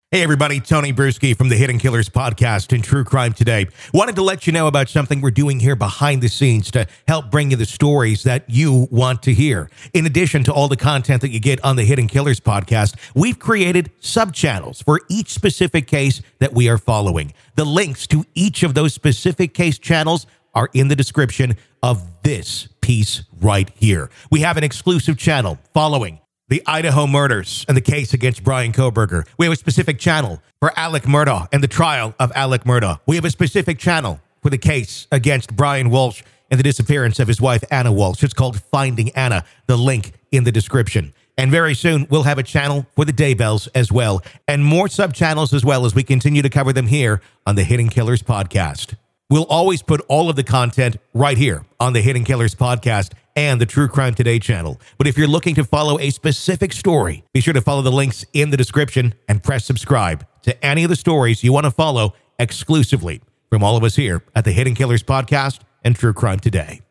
Hey everybody, Tony Bruschi from the Hidden Killers podcast and True Crime Today. Wanted to let you know about something we're doing here behind the scenes to help bring you the stories that you want to hear. In addition to all the content that you get on the Hidden Killers podcast, we've created sub-channels for each specific case that we are following. The links to each of those specific case channels are in the description of this piece right here. We have an exclusive channel following the Idaho murders and the case against Bryan Kohberger. We have a specific channel for Alec Murdaugh and the trial of Alec Murdaugh. We have a specific channel for the case against Brian Walsh and the disappearance of his wife, Anna Walsh. It's called Finding Anna, the link in the description. And very soon, we'll have a channel for the Daybells as well, and more sub-channels as well as we continue to cover them here on the Hidden Killers podcast. We'll always put all of the content right here on the Hidden Killers podcast and the True Crime Today channel. But if you're looking to follow a specific story, be sure to follow the links in the description and press subscribe to any of the stories you want to follow exclusively from all of us here at the Hidden Killers podcast and True Crime Today.